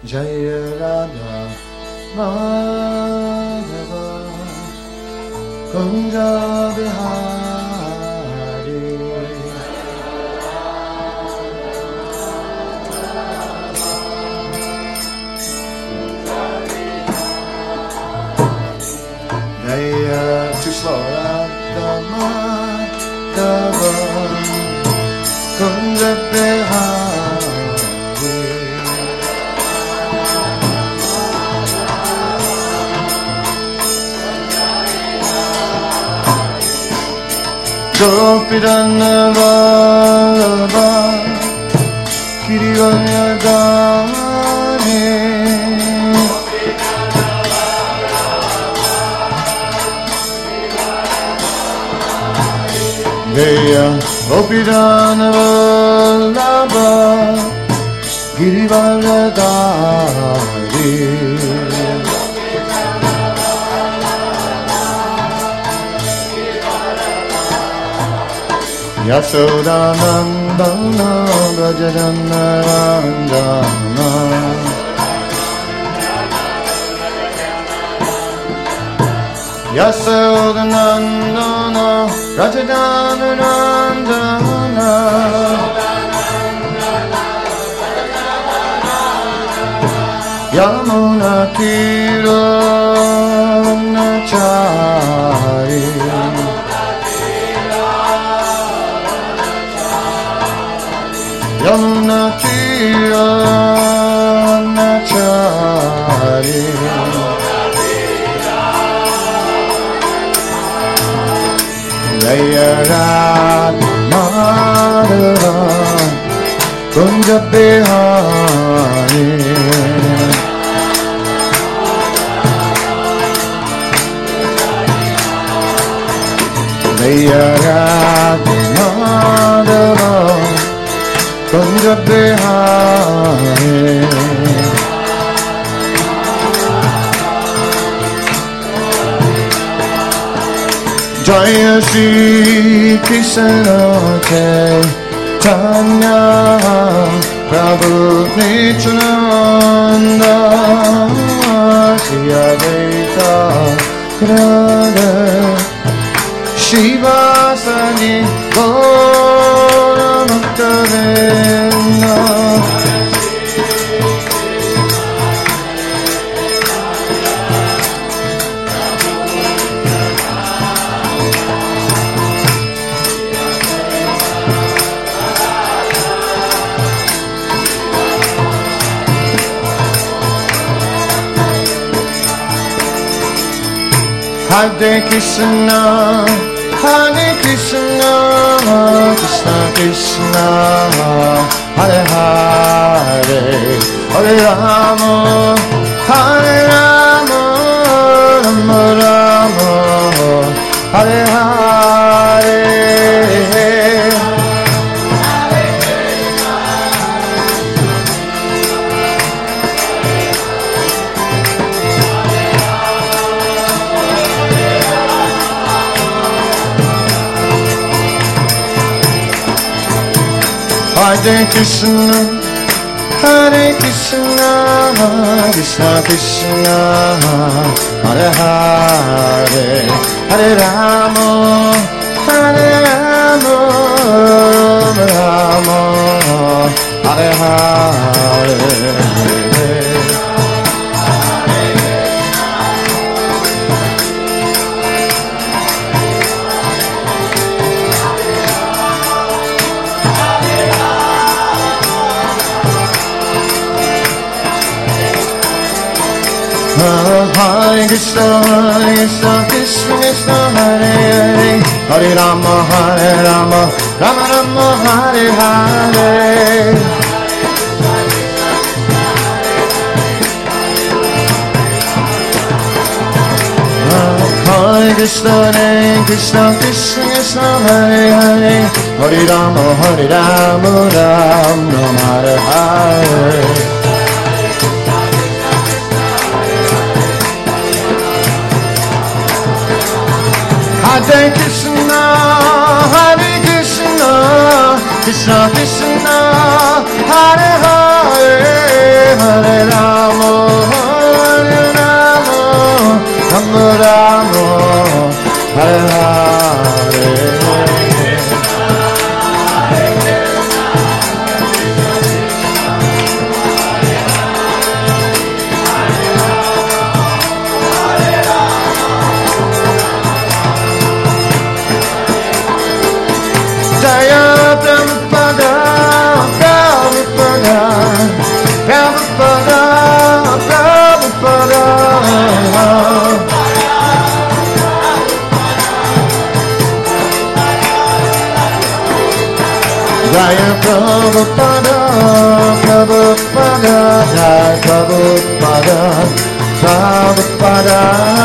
Jaya Radha Madhava Kunja Bihari Jaya too slow Radha Madhava Kunja Bihari Gopidana Vallabha Girivardhane Jaya Gopidana Vallabha Girivardhane Yashodanandana Brajajanarandana Yashodanandana Brajajanarandana Yamuna Tiranachari Yamuna Tiranachari Jaya Radha Madhava Kunja Bihari Jaya Radha Madhava Kunja Bihari Jaya Shri Krishna Chaitanya Prabhu Nityananda Shri Advaita Gadadhar Shiva Sani Gaura Bhakta-vrinda Hare Krishna, Hare Krishna, Krishna Krishna, Hare Hare, Hare Rama, Hare Rama, Rama Rama, Hare Hare. Hare Krishna, Hare Krishna, Krishna Krishna, Hare Hare, Hare Rama, Hare Rama, Rama Rama, Hare Hare. Hare Krishna, Krishna Krishna, Hare Hare, Hare Rama, Hare Rama, Rama Rama, Hare Hare. Hare Krishna, Krishna Krishna, Hare Hare, Hare Rama, Rama Rama, Hare Hare. Hare Krishna, Hare Krishna, Krishna Krishna, Hare Hare, Hare Rama. Jaya Prabhupada, Prabhupada, Prabhupada, Prabhupada. Jaya Prabhupada, Prabhupada, Jaya Prabhupada, Prabhupada.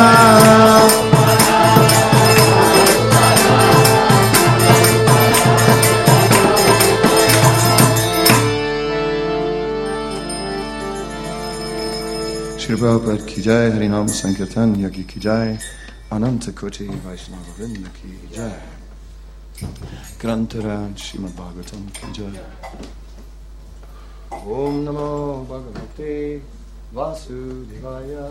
Shri Prabhupada ki jai, Harinam Sankirtan Yagi ki jai, Ananta Koti Vaishnava Vrinda ki jai, Grantara Srimad Bhagavatam ki jai. Om Namo Bhagavate Vasudevaya.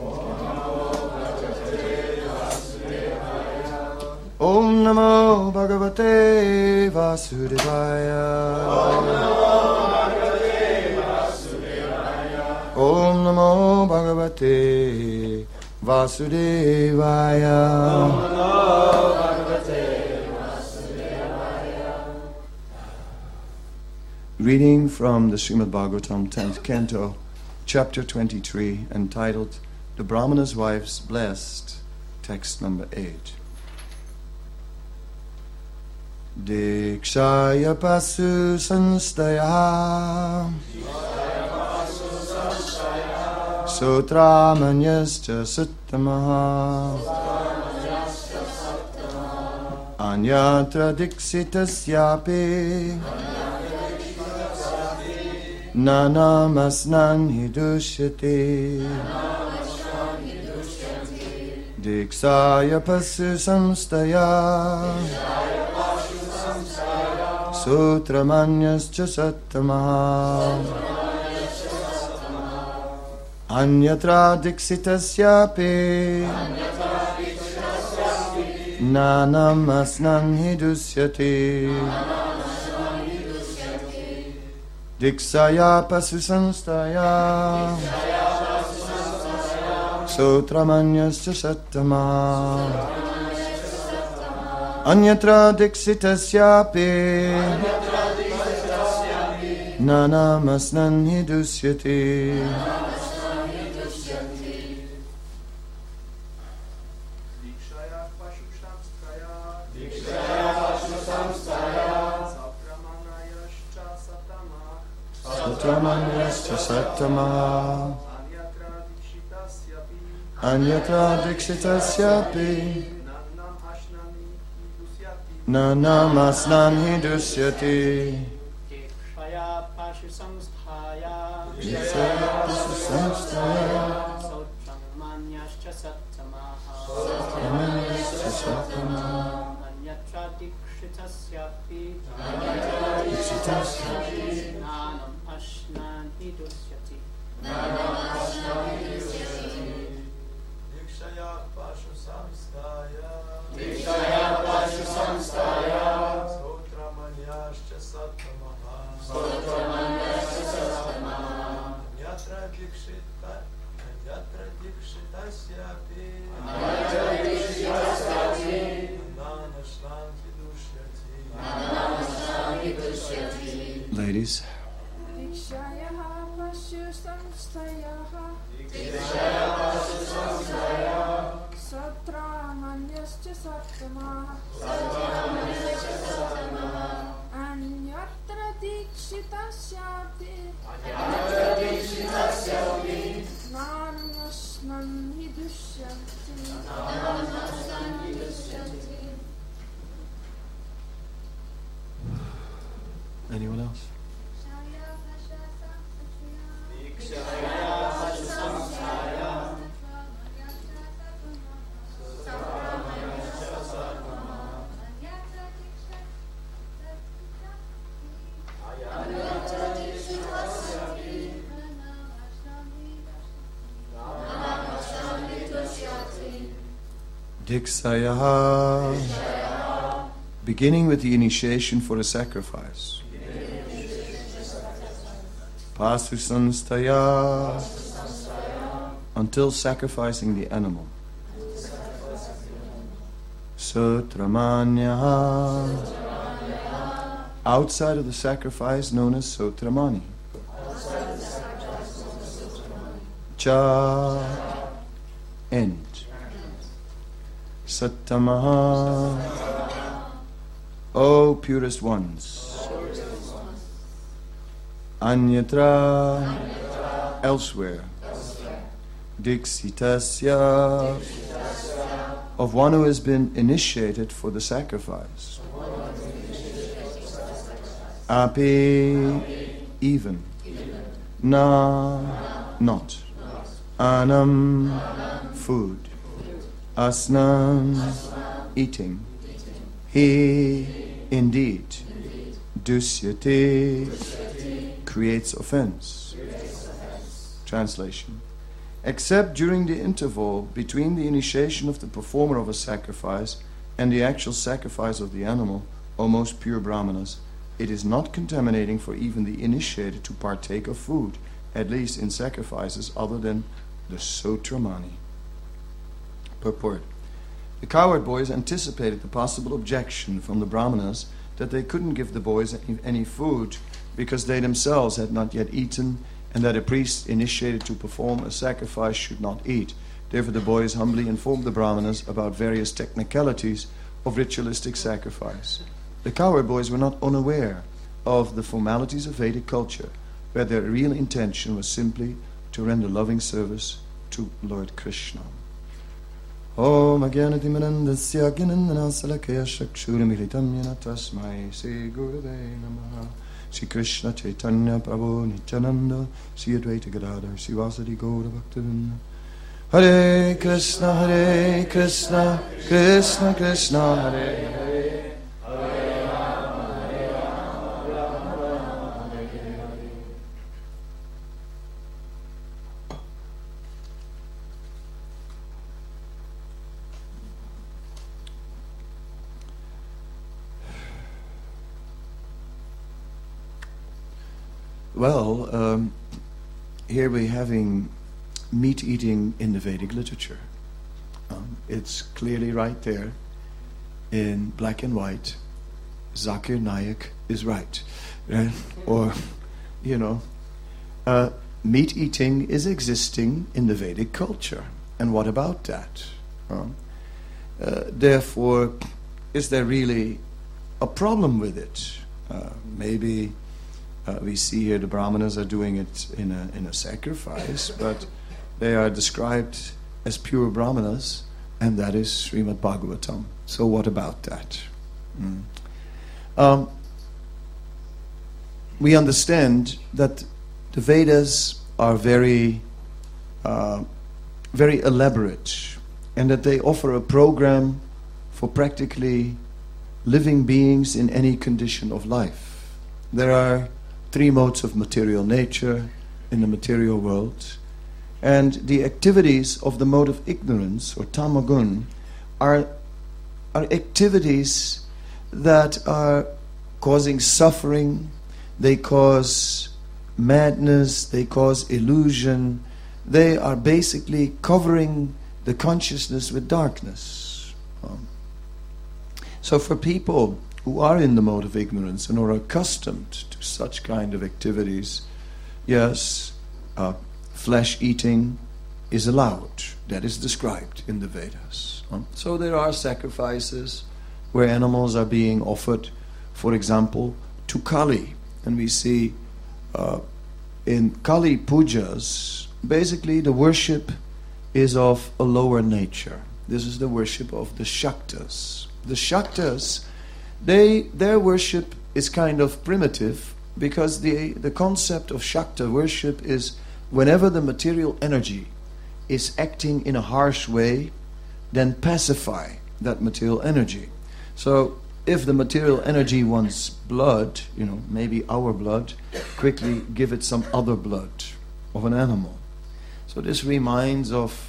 Om Namo Bhagavate Vasudevaya. Om Namo Bhagavate Vasudevaya. Reading from the Srimad Bhagavatam, 10th Canto, Chapter 23, entitled The Brahmana's Wives Blessed, text number 8. Dikshaya Pasu Sanstaya Sutramanyascha Sattamaha Anyatra Diksitasyapi Nanamasnan Hidushyati Dikshaya Pasu Samstaya Sutramanyascha Sattamaha Anyatra Diksitasyapi Nanamasnan Hidusyati Dikshaya Pasu Samstaya Sutramanyascha Sattamaha Anyatra Diksitasyapi Nanamasnan Hidusyati. Sutramanyascha Sattamaha Anyatra Diksitasyapi Nanamasnan Hidusyati. Dikshaya Pashu Samsthaya Sutramanyascha Sattamaha Anyatra Diksitasyapi Nanam Ashnan Hidusyati. Dikshaya Pashu Samstaya Sutramanyascha Sattamaha Anyatra Dikshitasyapi Nanashnan Hidusyati. Ladies, Dikshaya Pashu Samstaya Sutramanyascha Sattamaha Anyatra Dikshitasyapi Nanashnan Hidusyati. anyone else? Dikshaya, beginning with the initiation for a sacrifice. Pasu Sanstaya, until sacrificing the animal. Sutramanya, outside of the sacrifice known as Sotramani. Cha, end. Sattamaha, O purest ones. Anyatra, elsewhere. Diksitasya, of one who has been initiated for the sacrifice. Api, even. Na, not. Anam, food. Asnam, eating. He, indeed. Dusyate, creates offense. Translation. Except during the interval between the initiation of the performer of a sacrifice and the actual sacrifice of the animal, O most pure Brahmanas, it is not contaminating for even the initiated to partake of food, at least in sacrifices other than the Sotramani. Purport. The cowherd boys anticipated the possible objection from the Brahmanas that they couldn't give the boys any food because they themselves had not yet eaten, and that a priest initiated to perform a sacrifice should not eat. Therefore the boys humbly informed the Brahmanas about various technicalities of ritualistic sacrifice. The cowherd boys were not unaware of the formalities of Vedic culture, where their real intention was simply to render loving service to Lord Krishna. Om Agyanatimanandasya Gyanandanasalakeya Shakshurumilitam Yana Tasmai Sri Gurave Namaha. Sri Krishna Chaitanya Prabhu Nityananda Sri Advaita Gadadhar Sri Vasadi Gaura Bhaktivinoda. Hare Krishna Krishna Krishna Hare Hare. Well, here we're having meat eating in the Vedic literature. It's clearly right there in black and white. Zakir Naik is right. Or, meat eating is existing in the Vedic culture. And what about that? Therefore, is there really a problem with it? Maybe we see here the Brahmanas are doing it in a sacrifice, but they are described as pure Brahmanas, and that is Srimad Bhagavatam. So what about that? We understand that the Vedas are very elaborate, and that they offer a program for practically living beings in any condition of life. There are 3 modes of material nature in the material world, and the activities of the mode of ignorance or tamagun are activities that are causing suffering, they cause madness, they cause illusion, they are basically covering the consciousness with darkness. So for people who are in the mode of ignorance and are accustomed to such kind of activities, yes, flesh eating is allowed. That is described in the Vedas. So there are sacrifices where animals are being offered, for example, to Kali. And we see in Kali pujas, basically the worship is of a lower nature. This is the worship of the Shaktas. The Shaktas, their worship is kind of primitive, because the concept of Shakta worship is whenever the material energy is acting in a harsh way, then pacify that material energy. So if the material energy wants blood, maybe our blood, quickly give it some other blood of an animal. So this reminds of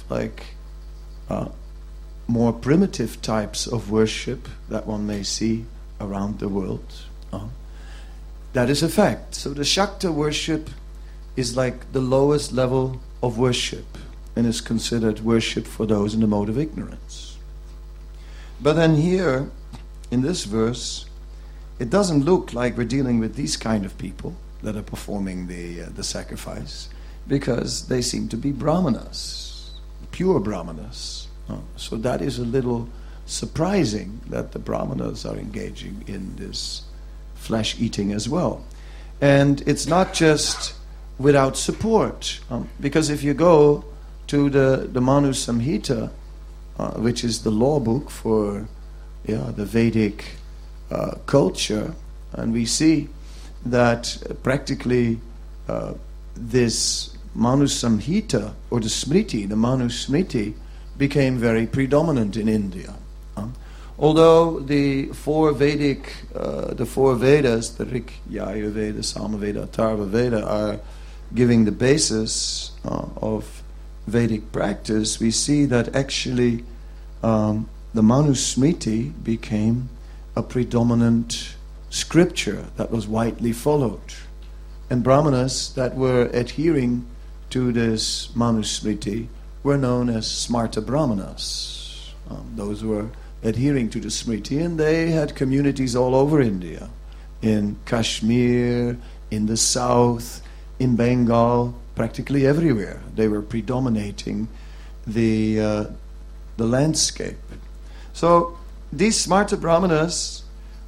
more primitive types of worship that one may see around the world. That is a fact. So the Shakta worship is like the lowest level of worship, and is considered worship for those in the mode of ignorance. But then here, in this verse, it doesn't look like we're dealing with these kind of people that are performing the sacrifice, because they seem to be brahmanas, pure brahmanas. So that is a little surprising that the brahmanas are engaging in this flesh eating as well. And it's not just without support, because if you go to the Manu Samhita, which is the law book for the Vedic culture, and we see that practically this Manu Samhita, or the Smriti, the Manu Smriti, became very predominant in India. Although the four Vedas, the Rig, Yajurveda, Samaveda, Atharva Veda, are giving the basis of Vedic practice, we see that actually the Manu Smriti became a predominant scripture that was widely followed. And Brahmanas that were adhering to this Manu Smriti were known as Smarta Brahmanas. Those were adhering to the Smriti, and they had communities all over India, in Kashmir, in the south, in Bengal, practically everywhere. They were predominating the landscape. So these Smarta Brahmanas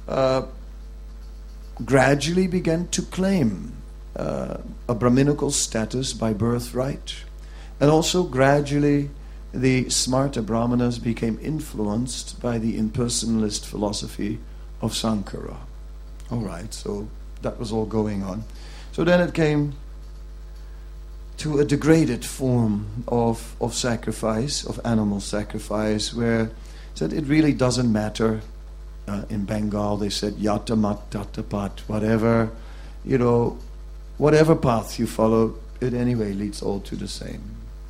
gradually began to claim a Brahminical status by birthright, and also gradually the Smarta Brahmanas became influenced by the impersonalist philosophy of Sankara. All right, so that was all going on. So then it came to a degraded form of sacrifice, of animal sacrifice, where said it really doesn't matter. In Bengal they said yata mat tata pat, whatever path you follow, it anyway leads all to the same.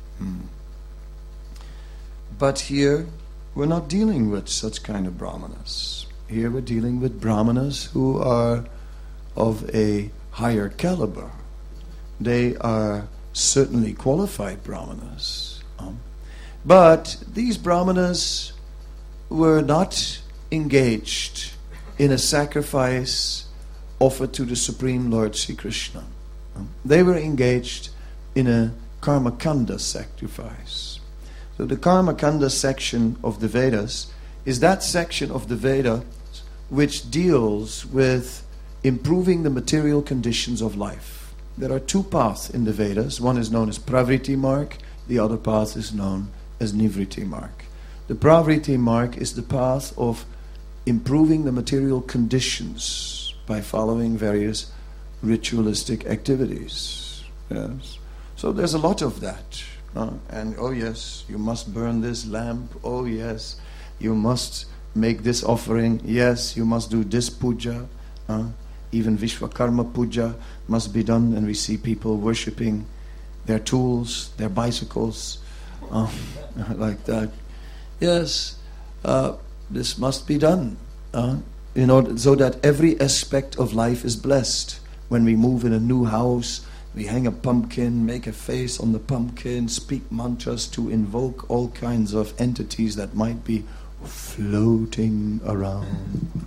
But here we're not dealing with such kind of brahmanas. Here we're dealing with brahmanas who are of a higher caliber. They are certainly qualified brahmanas. But these brahmanas were not engaged in a sacrifice offered to the Supreme Lord Sri Krishna. They were engaged in a Karmakanda sacrifice. So the Karmakanda section of the Vedas is that section of the Veda which deals with improving the material conditions of life. There are two paths in the Vedas. One is known as Pravriti Marg, the other path is known as Nivriti Marg. The Pravriti Marg is the path of improving the material conditions by following various ritualistic activities. Yes. So there's a lot of that. And oh yes, you must burn this lamp. Oh yes, you must make this offering. Yes, you must do this puja. Even Vishwakarma puja must be done, and we see people worshipping their tools, their bicycles, like that. Yes, this must be done, in order so that every aspect of life is blessed. When we move in a new house, we hang a pumpkin, make a face on the pumpkin, speak mantras to invoke all kinds of entities that might be floating around,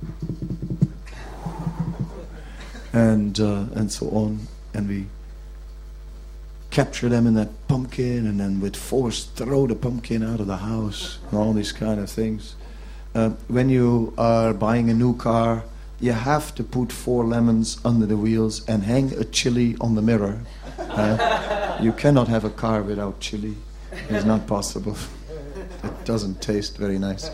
and so on. And we capture them in that pumpkin, and then with force throw the pumpkin out of the house, and all these kind of things. When you are buying a new car, you have to put 4 lemons under the wheels and hang a chili on the mirror. You cannot have a car without chili. It's not possible. It doesn't taste very nice.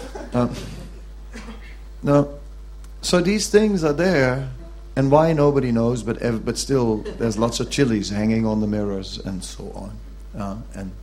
No. So these things are there, and why nobody knows, but still there's lots of chilies hanging on the mirrors and so on.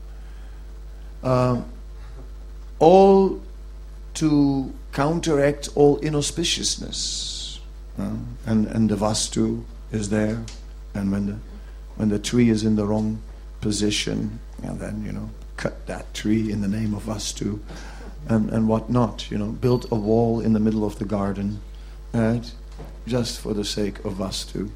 All to counteract all inauspiciousness. And the vastu is there, and when the tree is in the wrong position, and then cut that tree in the name of vastu, and whatnot. Build a wall in the middle of the garden, right? Just for the sake of vastu.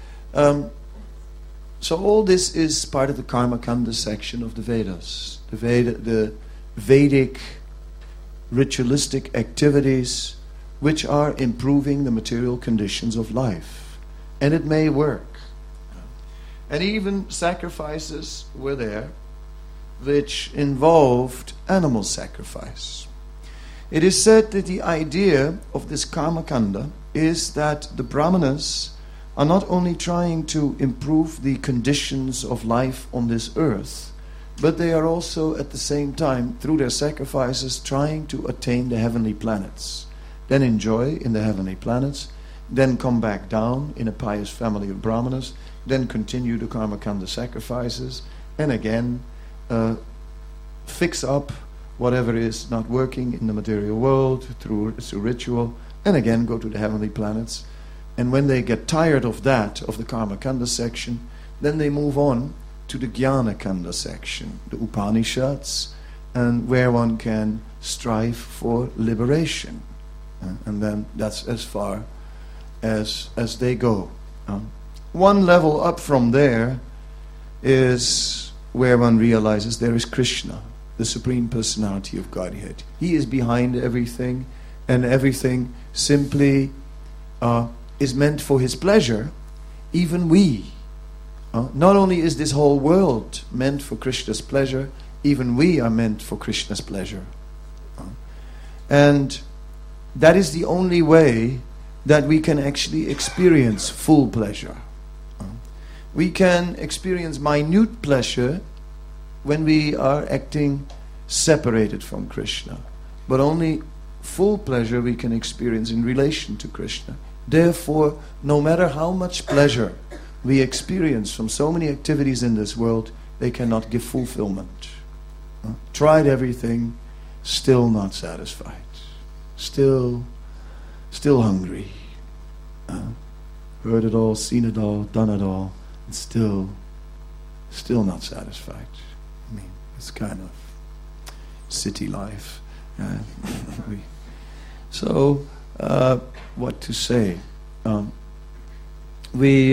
So all this is part of the Karmakanda section of the Vedas. The Vedic ritualistic activities which are improving the material conditions of life. And it may work. And even sacrifices were there which involved animal sacrifice. It is said that the idea of this karma kanda is that the brahmanas are not only trying to improve the conditions of life on this earth, but they are also at the same time, through their sacrifices, trying to attain the heavenly planets. Then enjoy in the heavenly planets, then come back down in a pious family of brahmanas, then continue the karma kanda sacrifices, and again fix up whatever is not working in the material world through ritual, and again go to the heavenly planets. And when they get tired of that, of the karma kanda section, then they move on to the jnana kanda section, the Upanishads, and where one can strive for liberation. And then that's as far as they go. One level up from there is where one realizes there is Krishna, the Supreme Personality of Godhead. He is behind everything, and everything simply is meant for His pleasure. Even we. Not only is this whole world meant for Krishna's pleasure, even we are meant for Krishna's pleasure. And that is the only way that we can actually experience full pleasure. We can experience minute pleasure when we are acting separated from Krishna. But only full pleasure we can experience in relation to Krishna. Therefore, no matter how much pleasure we experience from so many activities in this world, they cannot give fulfillment. Tried everything, still not satisfied. Still hungry. Heard it all, seen it all, done it all, and still not satisfied. I mean, it's kind of city life. So, what to say? We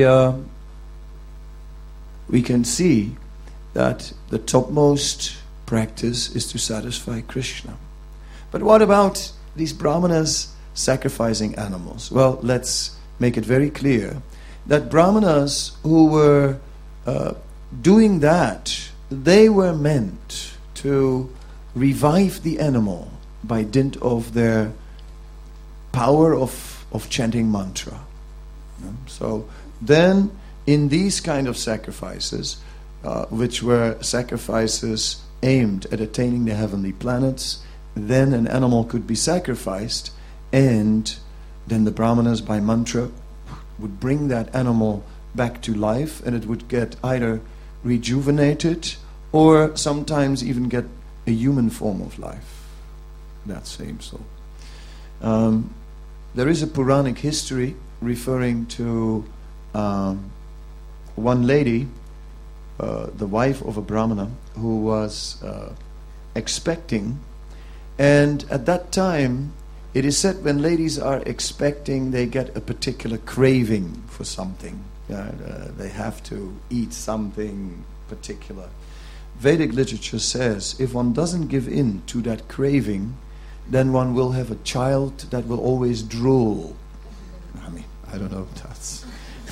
can see that the topmost practice is to satisfy Krishna. But what about these brahmanas sacrificing animals? Well, let's make it very clear that brahmanas who were doing that, they were meant to revive the animal by dint of their power of chanting mantra. So then, in these kind of sacrifices, which were sacrifices aimed at attaining the heavenly planets, then an animal could be sacrificed, and then the brahmanas by mantra would bring that animal back to life, and it would get either rejuvenated or sometimes even get a human form of life. That same soul. There is a Puranic history referring to one lady, the wife of a Brahmana, who was expecting. And at that time, it is said when ladies are expecting, they get a particular craving for something. They have to eat something particular. Vedic literature says if one doesn't give in to that craving, then one will have a child that will always drool. I mean, I don't know if that's...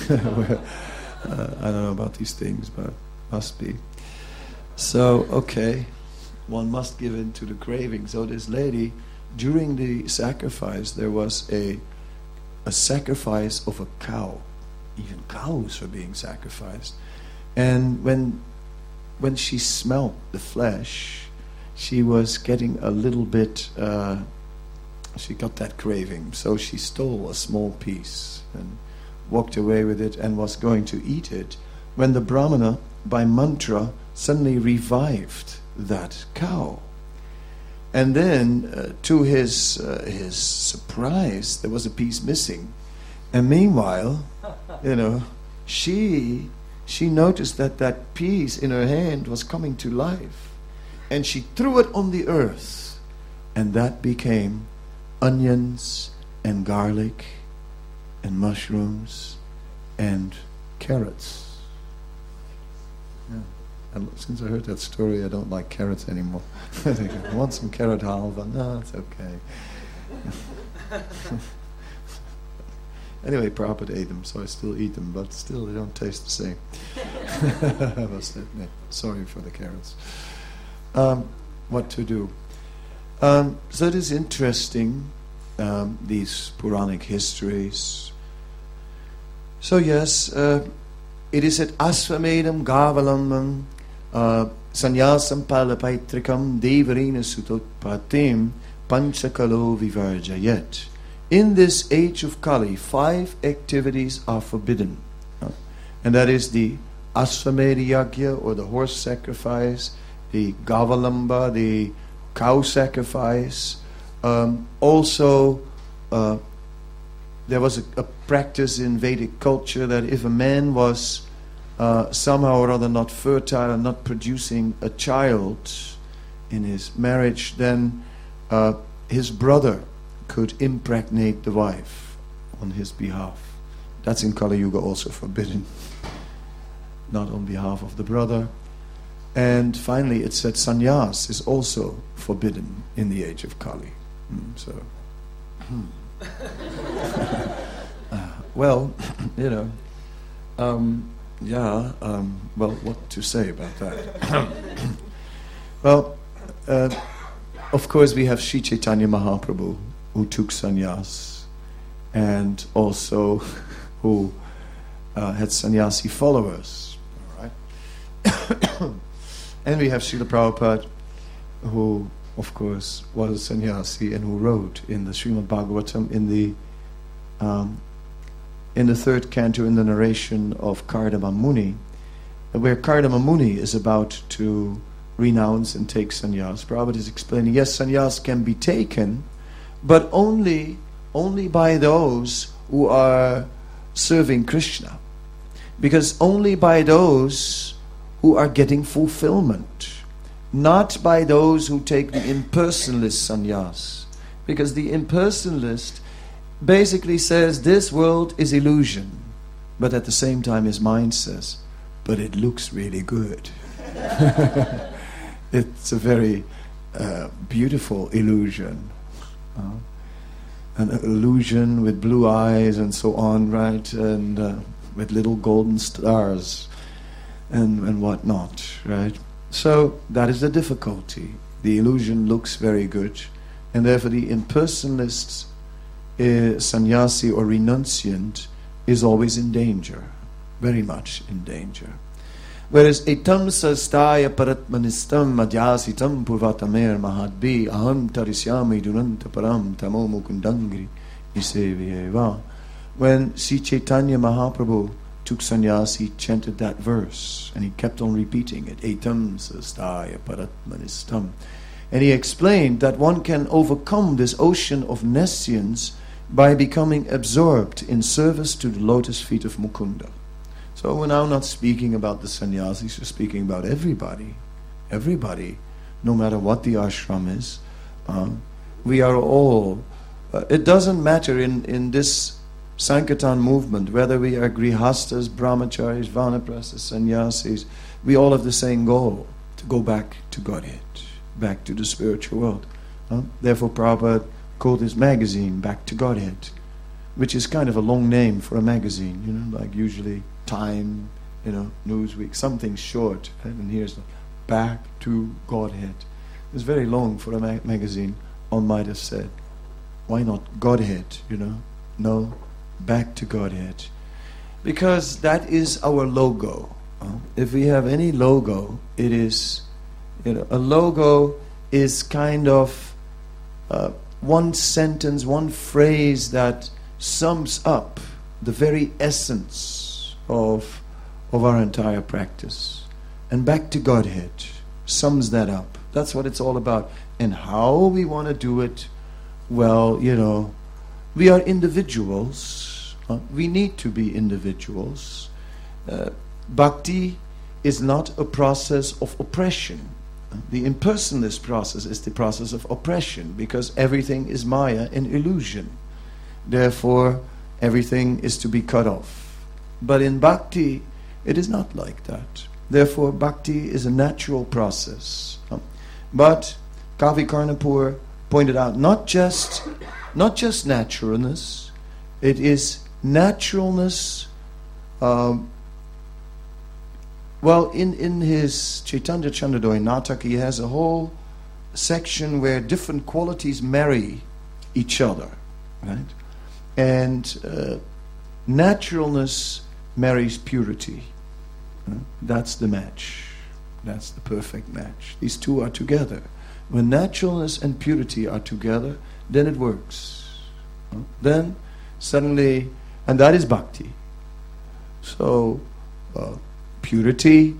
I don't know about these things, but must be. So, okay, one must give in to the craving. So this lady, during the sacrifice, there was a sacrifice of a cow. Even cows were being sacrificed. And when she smelled the flesh, she was getting a little bit, she got that craving. So she stole a small piece and walked away with it and was going to eat it, when the Brahmana, by mantra, suddenly revived that cow. And then, to his surprise, there was a piece missing. And meanwhile, she noticed that piece in her hand was coming to life. And she threw it on the earth. And that became onions and garlic and mushrooms and carrots. Yeah. And since I heard that story, I don't like carrots anymore. I think I want some carrot halva. No, it's okay. Anyway, Prabhupada ate them, so I still eat them, but still they don't taste the same. I must admit. Sorry for the carrots. What to do? So it is interesting, these Puranic histories. So yes, it is at Asvamedam Gavalambam Sanyasam Palapaitrikam Devarina Sutotpatim Panchakalo Vivarjayet. In this age of Kali, 5 activities are forbidden. And that is the Asvamedha Yagya, or the horse sacrifice, the Gavalamba, the cow sacrifice. Also, there was a practice in Vedic culture that if a man was somehow or other not fertile and not producing a child in his marriage, then his brother could impregnate the wife on his behalf. That's in Kali Yuga also forbidden. Not on behalf of the brother. And finally it said sannyas is also forbidden in the age of Kali. Well, you know, well, what to say about that? Well, of course we have Sri Chaitanya Mahaprabhu, who took sannyas, and also who had sannyasi followers. All right? And we have Srila Prabhupada, who, of course, was a sannyasi and who wrote in the Srimad Bhagavatam in the 3rd canto, in the narration of Kardama Muni, where Kardama Muni is about to renounce and take sannyas. Prabhupada is explaining, yes, sannyas can be taken, but only by those who are serving Krishna. Because only by those who are getting fulfillment, not by those who take the impersonalist sannyas. Because the impersonalist basically says this world is illusion, but at the same time his mind says, but it looks really good. It's a very beautiful illusion. An illusion with blue eyes and so on, right? And with little golden stars and whatnot, right? So that is the difficulty. The illusion looks very good, and therefore the impersonalist sannyasi or renunciant is always in danger, very much in danger. Whereas etam sastaya paratmanistam madhyasitam purvatamer mahadbi aham tarisyami duranta param tamo mukundangri isevyeva. When Sri Chaitanya Mahaprabhu took sannyas, he chanted that verse, and he kept on repeating it, etam sastaya paratmanistam. And he explained that one can overcome this ocean of nescience by becoming absorbed in service to the lotus feet of Mukunda. So we're now not speaking about the sannyasis, we're speaking about everybody. Everybody, no matter what the ashram is. We are all, it doesn't matter in this Sankirtan movement, whether we are grihastas, brahmacharis, vanaprasthas, sannyasis, we all have the same goal, to go back to Godhead, back to the spiritual world. Therefore Prabhupada called his magazine Back to Godhead, which is kind of a long name for a magazine, you know, like usually Time, you know, Newsweek, something short, right? And here's Back to Godhead. It's very long for a magazine. One might have said, why not Godhead, you know? No, Back to Godhead. Because that is our logo. If we have any logo, it is, you know, a logo is kind of one sentence, one phrase that sums up the very essence of our entire practice. And Back to Godhead sums that up. That's what it's all about. And how we want to do it, well, you know, we are individuals. We need to be individuals. Bhakti is not a process of oppression. The impersonalist process is the process of oppression, because everything is Maya and illusion. Therefore, everything is to be cut off. But in Bhakti, it is not like that. Therefore, Bhakti is a natural process. But Kavi Karnapur pointed out, not just not just naturalness, it is naturalness. In his Chaitanya Chandradoy Natak, he has a whole section where different qualities marry each other, right? And naturalness marries purity. That's the match. That's the perfect match. These two are together. When naturalness and purity are together, then it works. Then suddenly, and that is bhakti. So, purity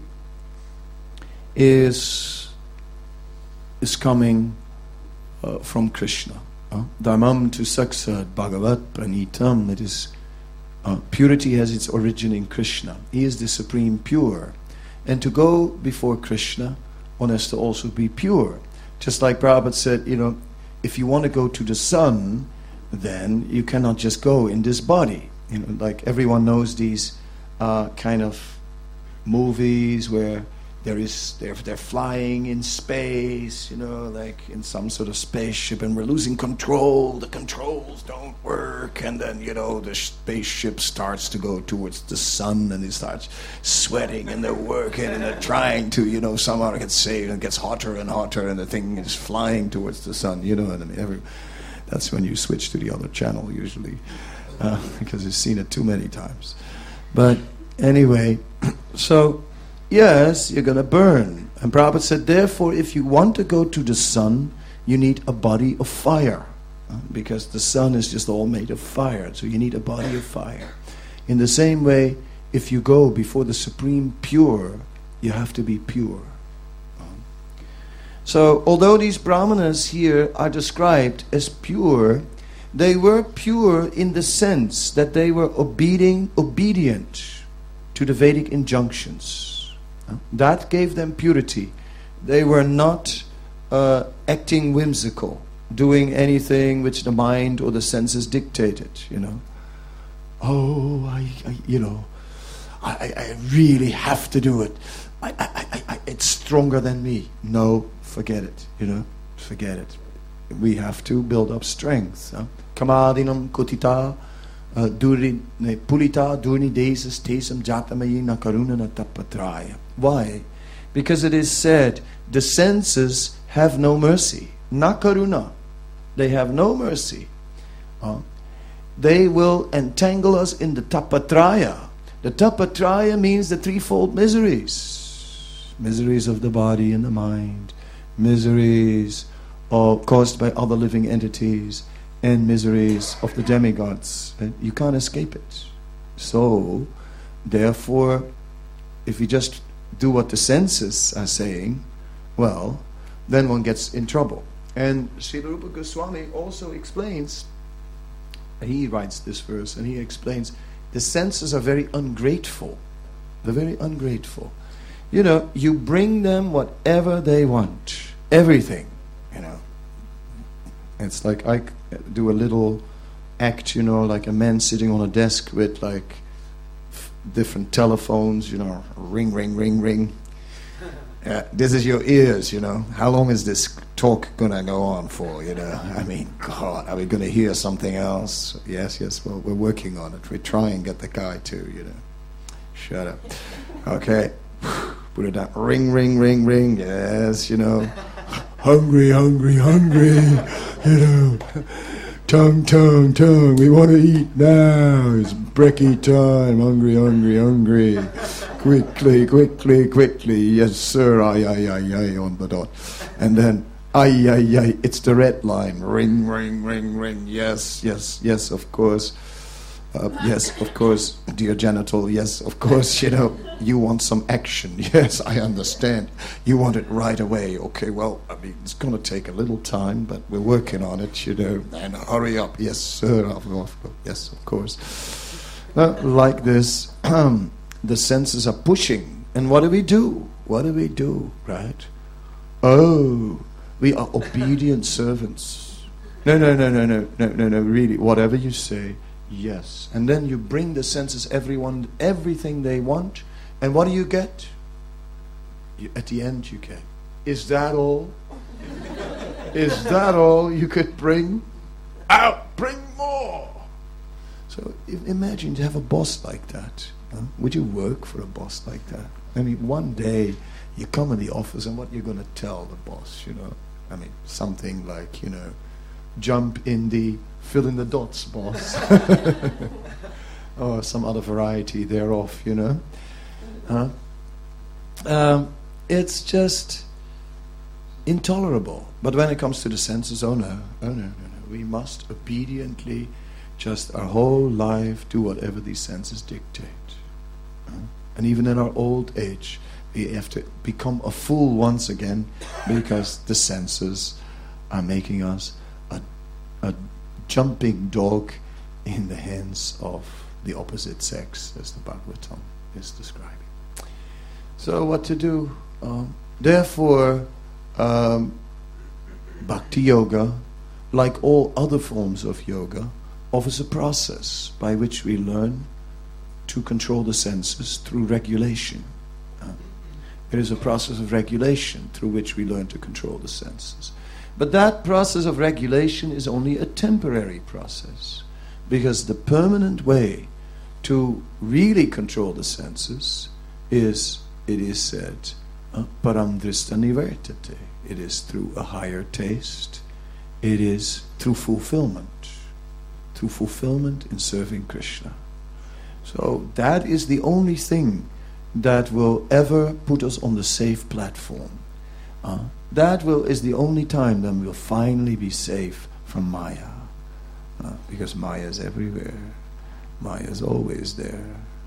is coming from Krishna. Dharmam tu saksad bhagavat pranitam. It is purity has its origin in Krishna. He is the supreme pure. And to go before Krishna, one has to also be pure. Just like Prabhupada said, if you want to go to the sun, then you cannot just go in this body. Like everyone knows these kind of movies where they're flying in space, like in some sort of spaceship, and we're losing control. The controls don't work, and then the spaceship starts to go towards the sun, and it starts sweating, and they're working, and they're trying to somehow get saved, and it gets hotter and hotter, and the thing is flying towards the sun. You know what I mean? That's when you switch to the other channel usually, because you've seen it too many times. But anyway, so yes, you're going to burn. And Prabhupada said, therefore, if you want to go to the sun, you need a body of fire. Because the sun is just all made of fire. So you need a body of fire. In the same way, if you go before the Supreme Pure, you have to be pure. So, although these brahmanas here are described as pure, they were pure in the sense that they were obedient to the Vedic injunctions. That gave them purity. They were not acting whimsical, doing anything which the mind or the senses dictated, Oh, I really have to do it. It's stronger than me. No, forget it, forget it. We have to build up strength. Kamadinam kutita pulita durni desas tesam jatamayi na karuna na tapatraya. Why? Because it is said, the senses have no mercy. Na karuna. They have no mercy. They will entangle us in the tapatraya. The tapatraya means the threefold miseries. Miseries of the body and the mind. Miseries caused by other living entities. And miseries of the demigods. You can't escape it. So, therefore, if you just do what the senses are saying, well, then one gets in trouble. And Srila Rupa Goswami also explains, he writes this verse, and he explains, the senses are very ungrateful. They're very ungrateful. You bring them whatever they want. Everything, It's like I do a little act, like a man sitting on a desk with different telephones, ring, ring, ring, ring. This is your ears, How long is this talk going to go on for, I mean, God, are we going to hear something else? Yes, well, we're working on it. We try and get the guy to, Shut up. Okay. Put it down. Ring, ring, ring, ring. Yes, Hungry, hungry, hungry. Tongue, tongue, tongue. We want to eat now. It's brekkie time. Hungry, hungry, hungry. Quickly, quickly, quickly. Yes, sir. Aye, aye, aye, aye, on the dot. And then, aye, aye, aye. It's the red line. Ring, ring, ring, ring. Yes, yes, yes, of course. Yes, of course, dear genital. Yes, of course, you want some action. Yes, I understand. You want it right away. Okay, well, it's going to take a little time, but we're working on it, And hurry up. Yes, sir. Yes, of course. Like this, the senses are pushing. And what do we do? What do we do, right? Oh, we are obedient servants. No, really, whatever you say. Yes. And then you bring the senses, everything they want. And what do you get? At the end you get. Is that all? Is that all you could bring? Out, bring more. So imagine to have a boss like that. Huh? Would you work for a boss like that? I mean, one day you come in the office and what you're going to tell the boss, I mean, something like, jump in the fill in the dots, boss. Or some other variety thereof, It's just intolerable. But when it comes to the senses, oh no. We must obediently just our whole life do whatever these senses dictate. And even in our old age, we have to become a fool once again because the senses are making us a jumping dog in the hands of the opposite sex, as the Bhagavatam is describing. So what to do? Therefore, Bhakti Yoga, like all other forms of yoga, offers a process by which we learn to control the senses through regulation. It is a process of regulation through which we learn to control the senses. But that process of regulation is only a temporary process, because the permanent way to really control the senses is, it is said, param drishta nivartate. It is through a higher taste. It is through fulfillment in serving Krishna. So that is the only thing that will ever put us on the safe platform. That is the only time then we'll finally be safe from Maya. Because Maya is everywhere. Maya is always there.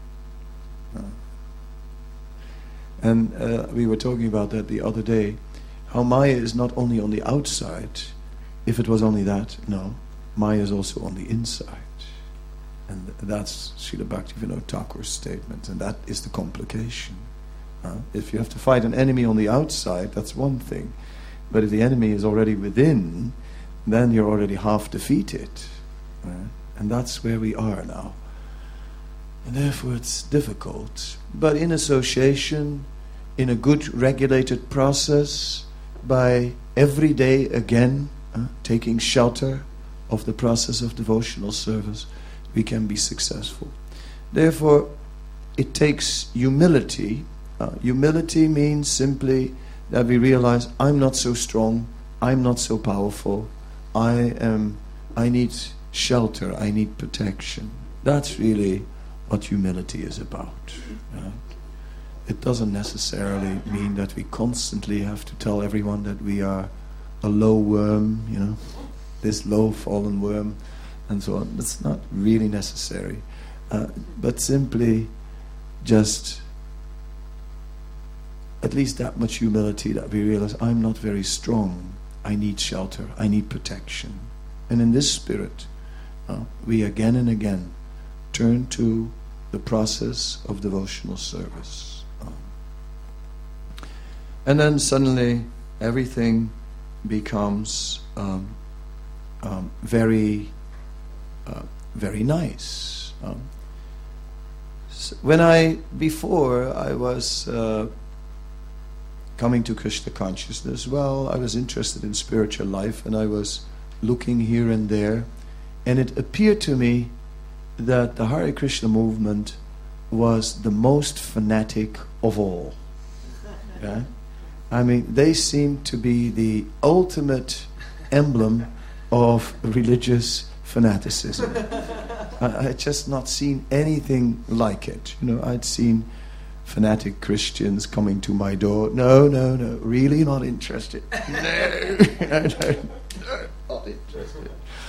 And we were talking about that the other day, how Maya is not only on the outside. If it was only that, no. Maya is also on the inside. And that's Srila Bhaktivinoda Thakur's statement, and that is the complication. If you have to fight an enemy on the outside, that's one thing. But if the enemy is already within, then you're already half defeated. Right? And that's where we are now. And therefore it's difficult. But in association, in a good regulated process, by every day again taking shelter of the process of devotional service, we can be successful. Therefore, it takes humility. Humility means simply that we realize I'm not so strong, I'm not so powerful, I need shelter, I need protection. That's really what humility is about. It doesn't necessarily mean that we constantly have to tell everyone that we are a low worm, this low fallen worm, and so on. That's not really necessary. But simply just at least that much humility that we realize I'm not very strong. I need shelter. I need protection. And in this spirit, we again and again turn to the process of devotional service. And then suddenly everything becomes very nice. Before I was coming to Krishna consciousness, I was interested in spiritual life, and I was looking here and there, and it appeared to me that the Hare Krishna movement was the most fanatic of all. Yeah? I mean, they seemed to be the ultimate emblem of religious fanaticism. I had just not seen anything like it. I'd seen fanatic Christians coming to my door. No, really not interested. No, not interested.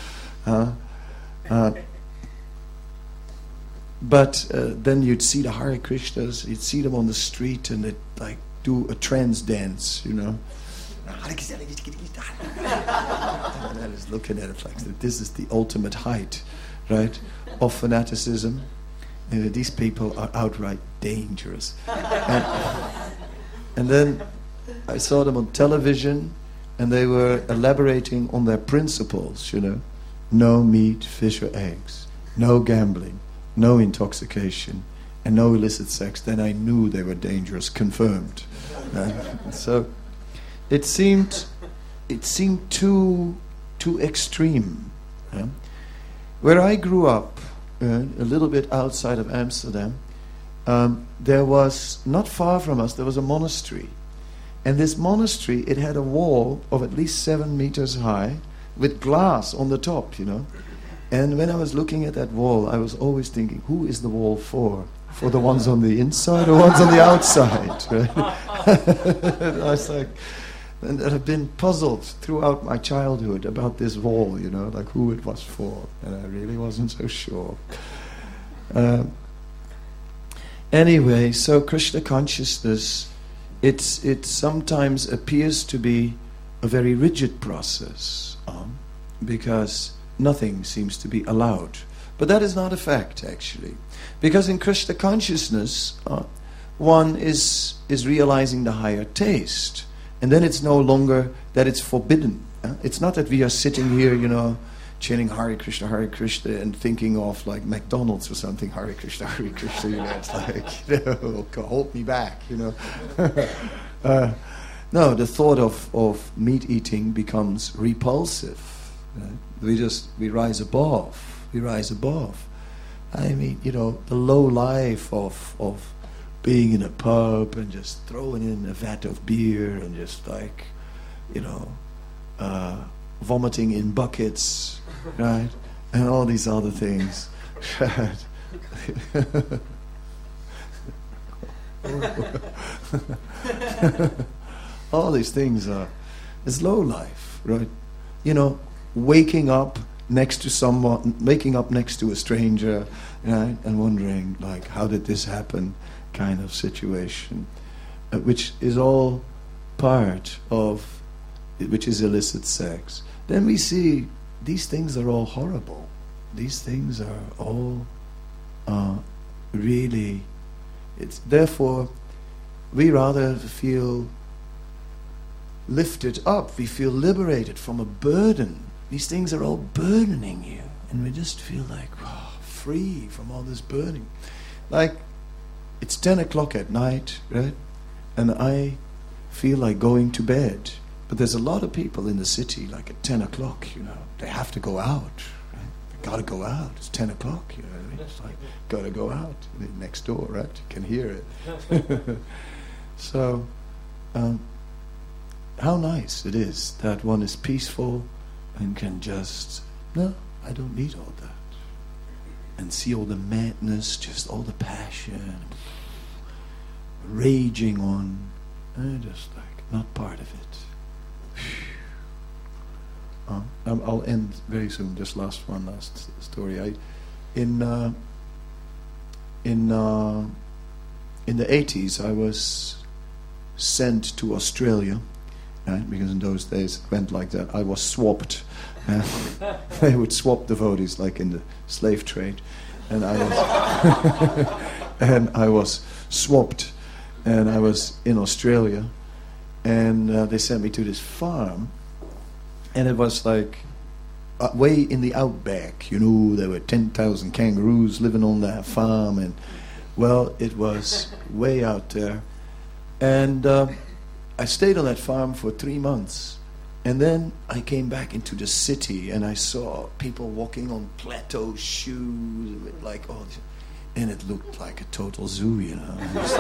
But then you'd see the Hare Krishnas, you'd see them on the street, and they'd do a trance dance, And I was looking at it like this is the ultimate height, right, of fanaticism. And these people are outright dangerous. And then I saw them on television, and they were elaborating on their principles, No meat, fish or eggs, no gambling, no intoxication, and no illicit sex. Then I knew they were dangerous, confirmed. So it seemed too extreme. Yeah? Where I grew up, a little bit outside of Amsterdam, there was, not far from us, there was a monastery. And this monastery, it had a wall of at least 7 meters high with glass on the top, you know. And when I was looking at that wall, I was always thinking, who is the wall for? For the ones on the inside or ones on the outside? Right? I was like, and I've been puzzled throughout my childhood about this wall, you know, like who it was for. And I really wasn't so sure. Anyway, so Krishna consciousness, it sometimes appears to be a very rigid process, because nothing seems to be allowed. But that is not a fact, actually. Because in Krishna consciousness, one is realizing the higher taste. And then it's no longer that it's forbidden. It's not that we are sitting here, you know, chanting Hare Krishna, and thinking of like McDonald's or something, Hare Krishna, you know, it's like, you know, hold me back, you know. No, the thought of meat eating becomes repulsive. Right? We rise above. I mean, you know, the low life of being in a pub and just throwing in a vat of beer and just like, you know, vomiting in buckets, right? And all these other things. All these things is low life, right? You know, waking up next to a stranger, right? And wondering, like, how did this happen? Kind of situation, which is all part of, which is illicit sex. Then we see these things are all horrible. These things are all really. It's therefore we rather feel lifted up. We feel liberated from a burden. These things are all burdening you, and we just feel like free from all this burning. Like, it's 10 o'clock at night, right? And I feel like going to bed. But there's a lot of people in the city, like at 10 o'clock, you know, they have to go out, right? They gotta go out. It's 10 o'clock, you know what I mean? It's like, gotta go out. Next door, right? You can hear it. So, how nice it is that one is peaceful and can just, no, I don't need all that. And see all the madness, just all the passion, raging on, and just like not part of it. I'll end very soon. Just last story. In the 80s, I was sent to Australia, right? Because in those days it went like that. I was swapped. They would swap devotees like in the slave trade, and I was swapped, and I was in Australia, and they sent me to this farm, and it was like way in the outback, you know. There were 10,000 kangaroos living on that farm, and well, it was way out there, and I stayed on that farm for 3 months. And then I came back into the city, and I saw people walking on plateau shoes with like all this, and it looked like a total zoo, you know.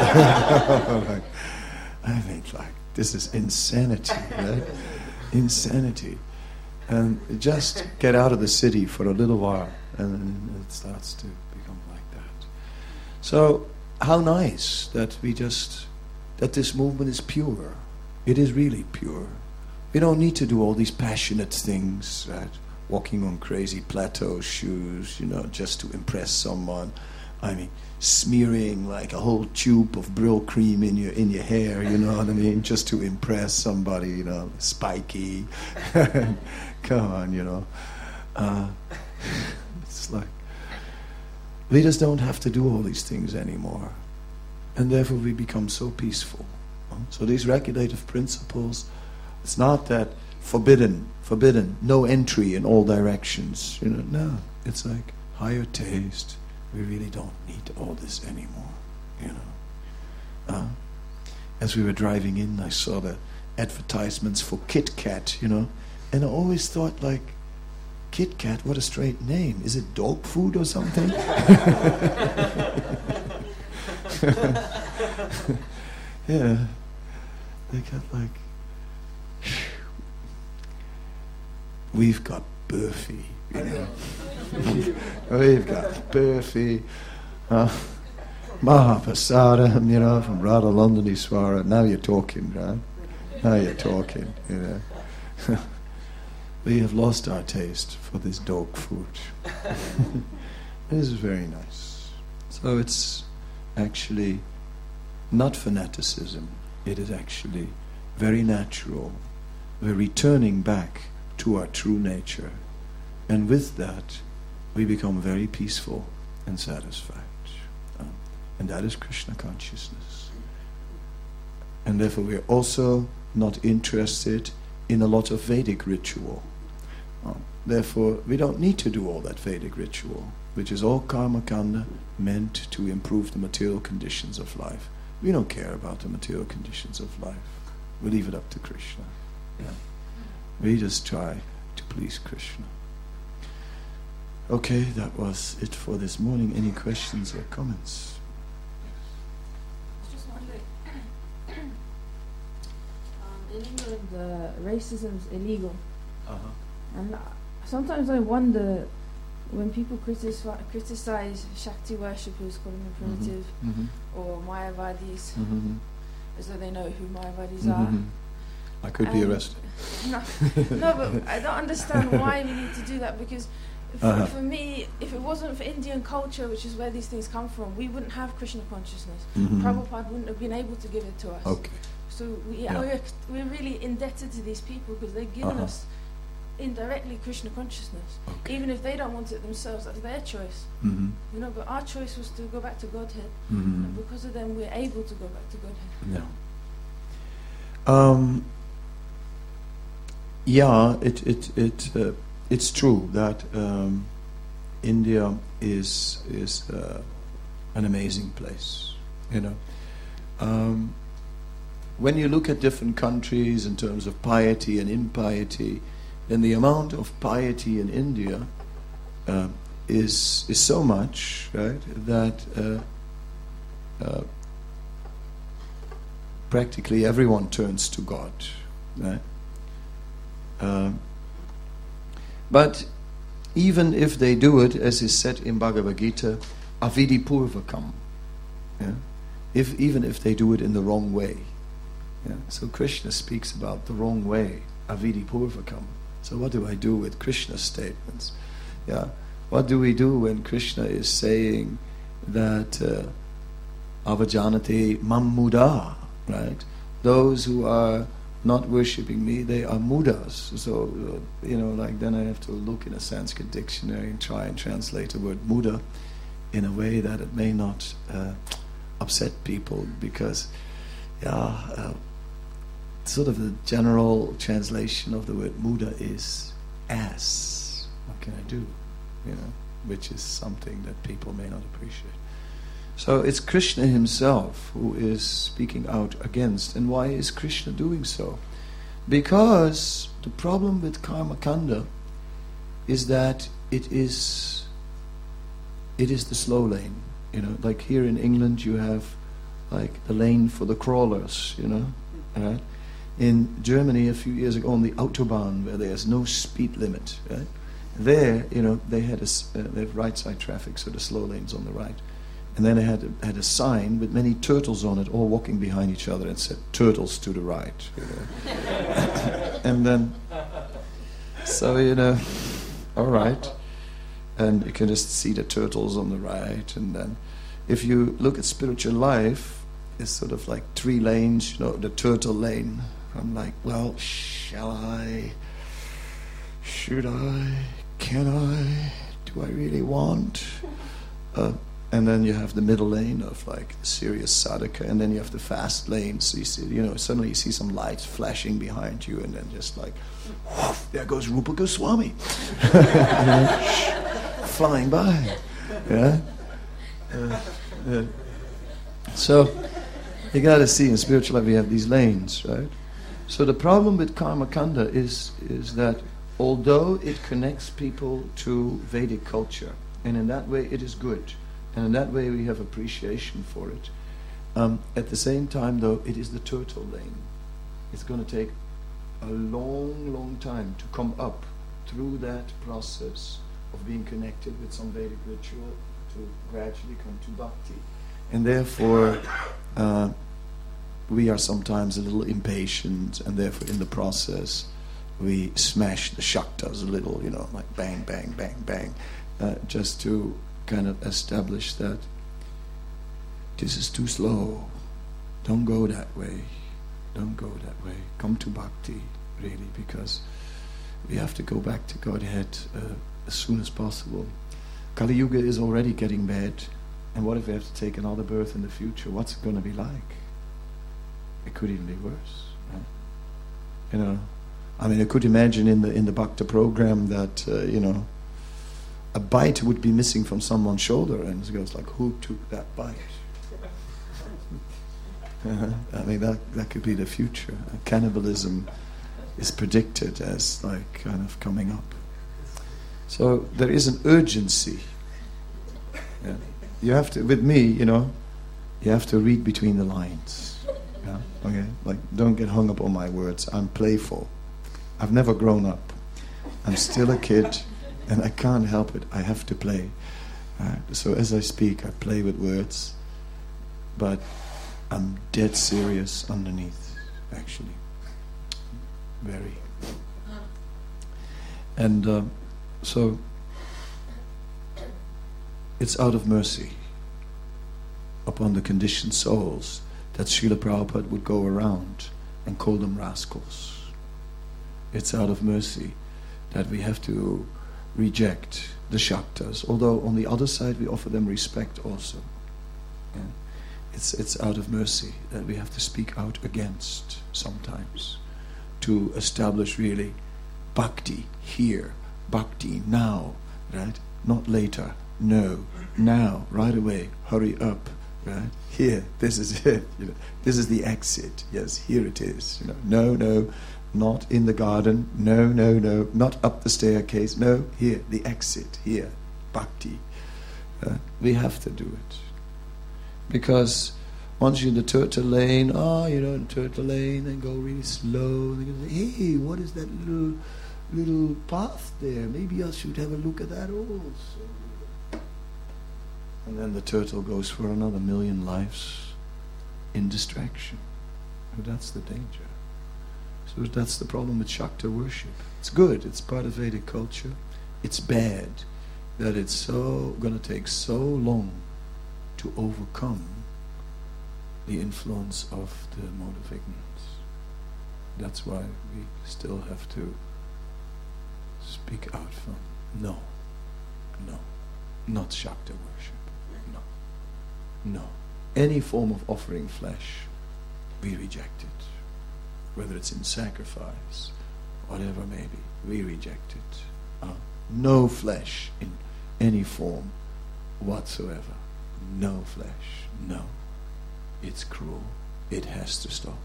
I think like this is insanity, right? Insanity. And just get out of the city for a little while, and then it starts to become like that. So how nice that that this movement is pure. It is really pure. We don't need to do all these passionate things, right? Walking on crazy plateau shoes, you know, just to impress someone. I mean, smearing like a whole tube of Brill cream in your hair, you know what I mean, just to impress somebody, you know, spiky. Come on, you know. It's like we just don't have to do all these things anymore, and therefore we become so peaceful. So these regulative principles. It's not that forbidden, no entry in all directions. You know, no. It's like higher taste. We really don't need all this anymore. You know. As we were driving in, I saw the advertisements for Kit Kat. You know, and I always thought like, Kit Kat, what a strange name. Is it dog food or something? Yeah. They got like... We've got Burfi, you know. We've got Burfi. Mahaprasadam, you know, from Radha Londonishwara. Now you're talking, right? Now you're talking, you know. We have lost our taste for this dog food. This is very nice. So it's actually not fanaticism. It is actually very natural. We're returning back to our true nature. And with that, we become very peaceful and satisfied. And that is Krishna consciousness. And therefore we are also not interested in a lot of Vedic ritual. Therefore, we don't need to do all that Vedic ritual, which is all karma kanda meant to improve the material conditions of life. We don't care about the material conditions of life. We leave it up to Krishna. Yeah. We just try to please Krishna. Okay, that was it for this morning. Any questions or comments? Just wondering, in England, racism is illegal. And sometimes I wonder, when people criticize Shakti worshippers, calling them primitive, or Mayavadis, as though they know who Mayavadis are. I could be arrested. No, but I don't understand why we need to do that, because for me, if it wasn't for Indian culture, which is where these things come from, we wouldn't have Krishna consciousness. Prabhupada wouldn't have been able to give it to us. Okay. So we're really indebted to these people, because they've given us indirectly Krishna consciousness. Okay. Even if they don't want it themselves, that's their choice. You know, but our choice was to go back to Godhead. And because of them, we're able to go back to Godhead. Yeah. It's true that India is an amazing place. You know, when you look at different countries in terms of piety and impiety, then the amount of piety in India is so much, right, that practically everyone turns to God, right? But even if they do it, as is said in Bhagavad Gita, avidi purvakam, yeah? Even if they do it in the wrong way. Yeah? So Krishna speaks about the wrong way, avidi purvakam. So what do I do with Krishna's statements? Yeah, what do we do when Krishna is saying that avajanate mam muda, right? Those who are not worshipping me, they are mudas. So, then I have to look in a Sanskrit dictionary and try and translate the word muda in a way that it may not upset people, because, sort of the general translation of the word muda is ass. What can I do? Which is something that people may not appreciate. So it's Krishna himself who is speaking out against. And why is Krishna doing so? Because the problem with karma kanda is that it is the slow lane. Like here in England you have like the lane for the crawlers, right? In Germany a few years ago on the Autobahn, where there's no speed limit, right? There, they had they have right side traffic, so the slow lane's on the right. And then they had a sign with many turtles on it, all walking behind each other, and said, "Turtles to the right." And then, so all right. And you can just see the turtles on the right. And then, if you look at spiritual life, it's sort of like 3 lanes. The turtle lane. I'm like, well, shall I? Should I? Can I? Do I really want? And then you have the middle lane of like the serious sadhaka, and then you have the fast lane. So you see, suddenly you see some lights flashing behind you, and then just like, whoosh, there goes Rupa Goswami, flying by. Yeah. So you got to see in spiritual life we have these lanes, right? So the problem with karma kanda is that although it connects people to Vedic culture, and in that way it is good, and in that way we have appreciation for it. At the same time, though, it is the turtle lane. It's going to take a long, long time to come up through that process of being connected with some Vedic ritual to gradually come to bhakti. And therefore, we are sometimes a little impatient, and therefore in the process we smash the Shaktas a little, like bang, bang, bang, bang, just to kind of establish that this is too slow. Don't go that way. Don't go that way. Come to bhakti, really, because we have to go back to Godhead as soon as possible. Kali Yuga is already getting bad, and what if we have to take another birth in the future? What's it going to be like? It could even be worse, right? I could imagine in the Bhakta program that a bite would be missing from someone's shoulder, and it goes like, who took that bite? That could be the future. Cannibalism is predicted as like kind of coming up. So there is an urgency. Yeah. You have to, with me, you have to read between the lines. Yeah? Okay? Like, don't get hung up on my words. I'm playful. I've never grown up. I'm still a kid, and I can't help it. I have to play. So as I speak, I play with words, but I'm dead serious underneath, actually. Very. And so it's out of mercy upon the conditioned souls that Srila Prabhupada would go around and call them rascals. It's out of mercy that we have to reject the Shaktas, although on the other side we offer them respect also. Yeah? It's out of mercy that we have to speak out against sometimes, to establish really bhakti here, bhakti now, right? Not later, no, now, right away, hurry up, right? Here, this is it, this is the exit, yes, here it is, no, not in the garden, no, not up the staircase, no, here, the exit, here, bhakti. We have to do it. Because once you're in the turtle lane, the turtle lane, then go really slow. Then say, hey, what is that little path there? Maybe I should have a look at that also. And then the turtle goes for another 1,000,000 lives in distraction. And that's the danger. So that's the problem with Shakta worship. It's good, it's part of Vedic culture. It's bad that it's so going to take so long to overcome the influence of the mode of ignorance. That's why we still have to speak out from no, not Shakta worship. No. Any form of offering flesh, we reject it. Whether it's in sacrifice, whatever may be, we reject it. No flesh in any form whatsoever. No flesh. No. It's cruel. It has to stop.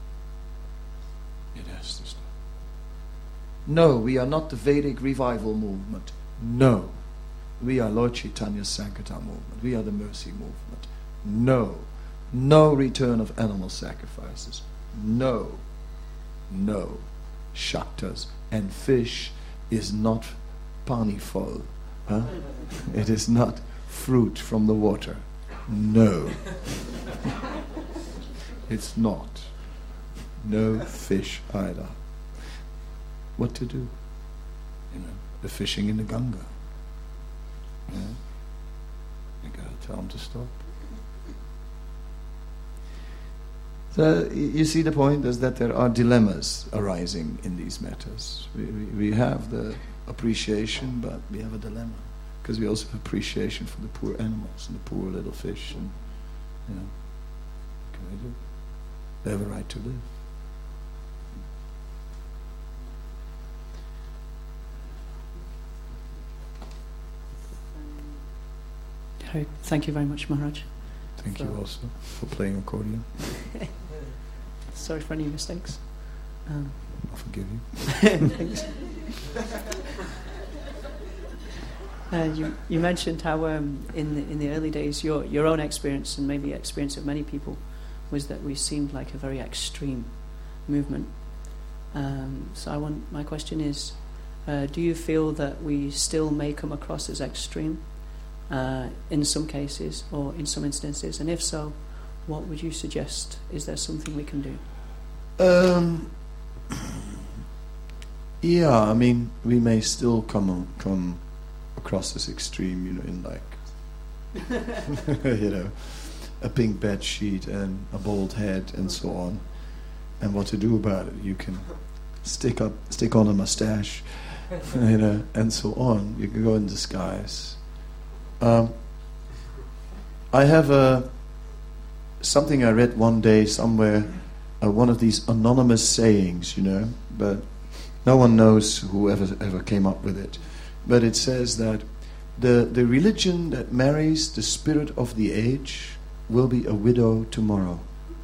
It has to stop. No, we are not the Vedic revival movement. No. We are Lord Chaitanya's Sankirtan movement. We are the mercy movement. No. No return of animal sacrifices. No. Shaktas. And fish is not pani phal. It is not fruit from the water. No. It's not. No fish either. What to do? The fishing in the Ganga. You gotta tell them to stop. So you see the point is that there are dilemmas arising in these matters. We have the appreciation, but we have a dilemma. Because we also have appreciation for the poor animals and the poor little fish, and what can we do? They have a right to live. Thank you very much, Maharaj. Thank you also for playing accordion. Sorry for any mistakes. I'll forgive you. Thanks. You mentioned how in the early days your own experience and maybe experience of many people was that we seemed like a very extreme movement. So my question is, do you feel that we still may come across as extreme in some cases or in some instances? And if so, what would you suggest? Is there something we can do? Yeah, I mean, we may still come across as extreme, in like, a pink bed sheet and a bald head and so on. And what to do about it? You can stick on a mustache, and so on. You can go in disguise. I have something I read one day somewhere, one of these anonymous sayings, but no one knows who ever came up with it. But it says that the religion that marries the spirit of the age will be a widow tomorrow.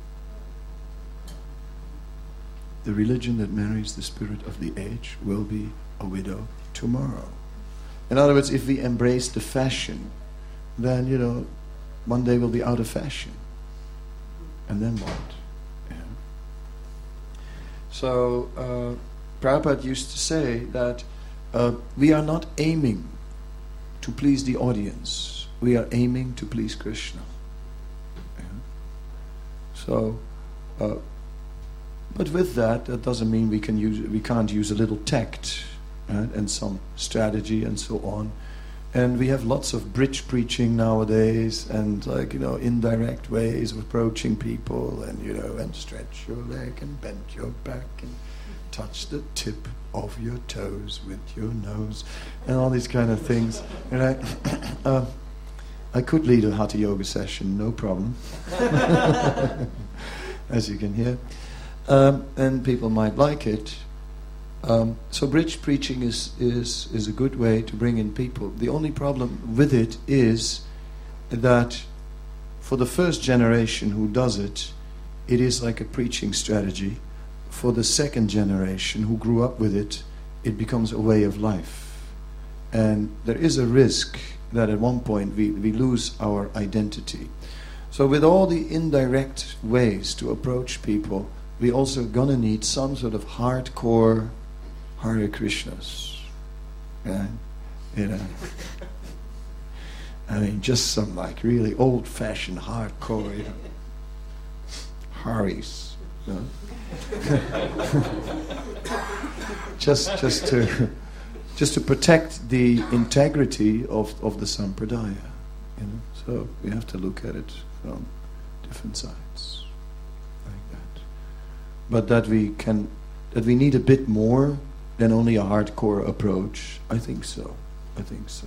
The religion that marries the spirit of the age will be a widow tomorrow. In other words, if we embrace the fashion, then, one day we'll be out of fashion. And then what? Yeah. So, Prabhupada used to say that we are not aiming to please the audience. We are aiming to please Krishna. Yeah. So, but with that doesn't mean we can't use a little tact, right, and some strategy and so on. And we have lots of bridge preaching nowadays, and indirect ways of approaching people, and stretch your leg and bend your back and touch the tip of your toes with your nose, and all these kind of things. And I could lead a Hatha Yoga session, no problem, as you can hear. And people might like it. So bridge preaching is a good way to bring in people. The only problem with it is that for the first generation who does it, it is like a preaching strategy. For the second generation who grew up with it, it becomes a way of life. And there is a risk that at one point we lose our identity. So with all the indirect ways to approach people, we also gonna need some sort of hardcore Hare Krishnas. Yeah? I mean, just some like really old-fashioned hardcore, Haris. just to protect the integrity of the sampradaya. So we have to look at it from different sides, like that. But that we need a bit more than only a hardcore approach. I think so. Yeah.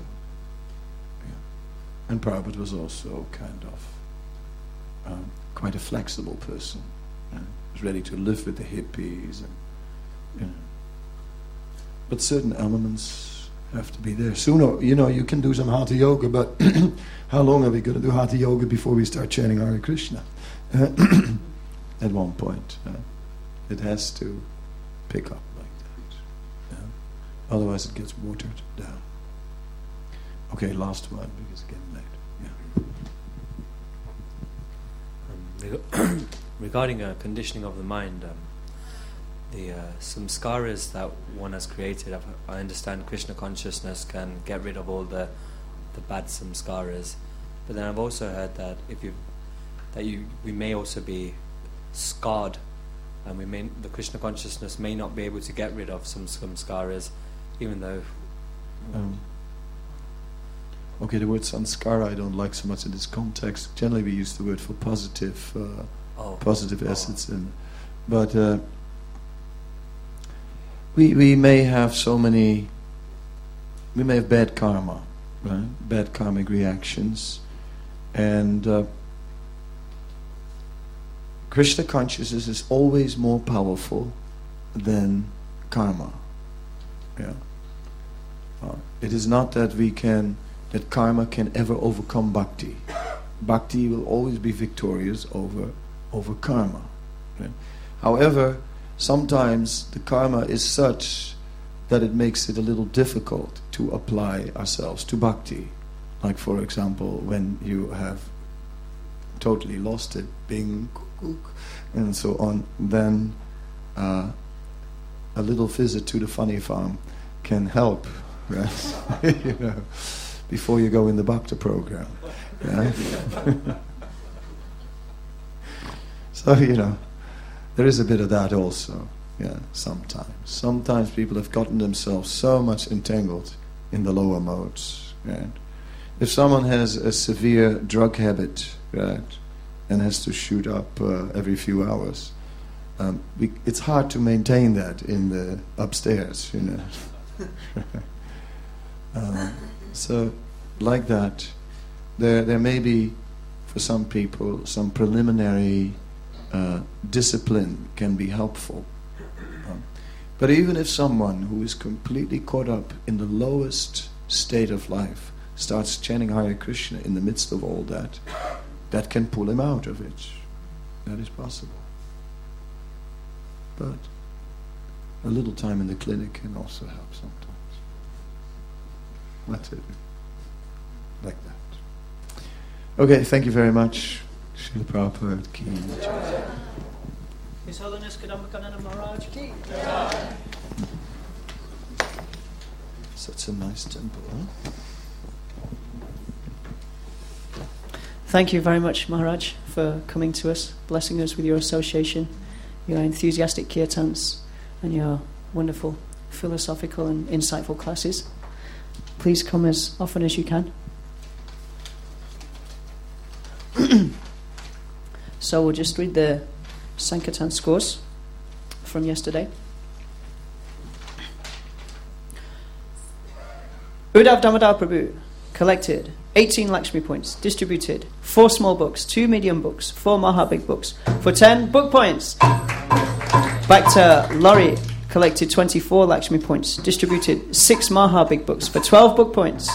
And Prabhupada was also kind of quite a flexible person. Was ready to live with the hippies, and but certain elements have to be there. Sooner, you can do some Hatha Yoga, but how long are we going to do Hatha Yoga before we start chanting Hare Krishna? At one point, it has to pick up like that. Yeah? Otherwise, it gets watered down. Okay, last one because it's getting late. Yeah. Regarding conditioning of the mind, the samskaras that one has created, I understand Krishna consciousness can get rid of all the bad samskaras, but then I've also heard that we may also be scarred, and the Krishna consciousness may not be able to get rid of some samskaras, even though. Okay, the word sanskara I don't like so much in this context. Generally, we use the word for positive. Positive assets, but we may have we may have bad karma, right? Bad karmic reactions, and Krishna consciousness is always more powerful than karma. Yeah, it is not that that karma can ever overcome bhakti. Bhakti will always be victorious over karma. Right? However, sometimes the karma is such that it makes it a little difficult to apply ourselves to bhakti. Like, for example, when you have totally lost it, bing, kuk, and so on, then a little visit to the funny farm can help, right? You know, before you go in the bhakti program. Right? So, you know, there is a bit of that also. Yeah, sometimes people have gotten themselves so much entangled in the lower modes. Right? If someone has a severe drug habit, right, and has to shoot up every few hours, it's hard to maintain that in the upstairs, you know. So, like that, there may be, for some people, some preliminary discipline can be helpful. But even if someone who is completely caught up in the lowest state of life starts chanting Hare Krishna in the midst of all that, that can pull him out of it. That is possible. But a little time in the clinic can also help sometimes. That's it. Like that. Okay, thank you very much. Srila Prabhupada ki jai. His Holiness Kadambakananda Maharaj ki. Such a nice temple, huh? Thank you very much, Maharaj, for coming to us, blessing us with your association, your enthusiastic kirtans, and your wonderful philosophical and insightful classes. Please come as often as you can. So we'll just read the Sankirtan scores from yesterday. Uddhav Damodar Prabhu collected 18 Lakshmi points, distributed 4 small books, 2 medium books, 4 Maha big books for 10 book points. Bhakta Lori collected 24 Lakshmi points, distributed 6 Maha big books for 12 book points.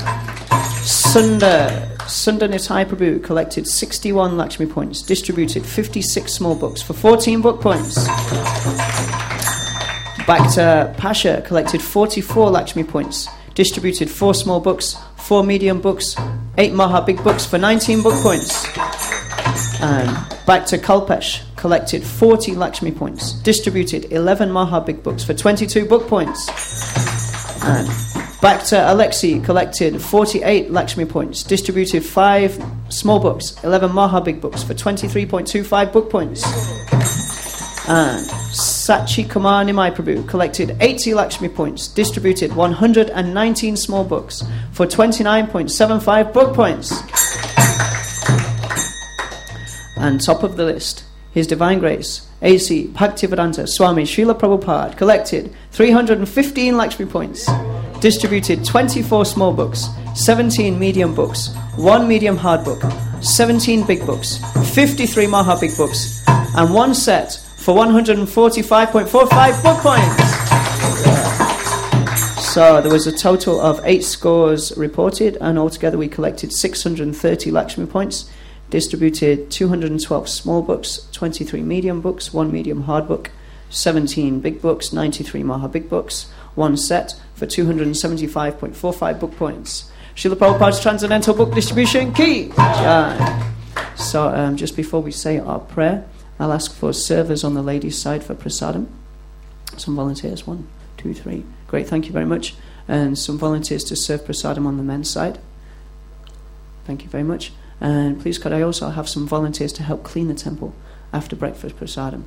Sundar Nitai Prabhu collected 61 Lakshmi points, distributed 56 small books for 14 book points. Bhakta Pasha collected 44 Lakshmi points, distributed 4 small books, 4 medium books, 8 Maha big books for 19 book points. And Bhakta Kalpesh collected 40 Lakshmi points, distributed 11 Maha big books for 22 book points. And Bhakta Alexi collected 48 Lakshmi points, distributed 5 small books, 11 Maha big books for 23.25 book points. And Sachi Kumar Nimai Prabhu collected 80 Lakshmi points, distributed 119 small books for 29.75 book points. And top of the list, His Divine Grace, A.C. Bhaktivedanta Swami Srila Prabhupada collected 315 Lakshmi points, distributed 24 small books, 17 medium books, 1 medium hard book, 17 big books, 53 Maha big books, and 1 set for 145.45 book points. So there was a total of 8 scores reported, and altogether we collected 630 Lakshmi points, distributed 212 small books, 23 medium books, 1 medium hard book, 17 big books, 93 Maha big books, 1 set for 275.45 book points. Srila Prabhupada's Transcendental Book Distribution Key. So just before we say our prayer, I'll ask for servers on the ladies' side for prasadam. Some volunteers, 1, 2, 3. Great, thank you very much. And some volunteers to serve prasadam on the men's side. Thank you very much. And please could I also have some volunteers to help clean the temple after breakfast prasadam.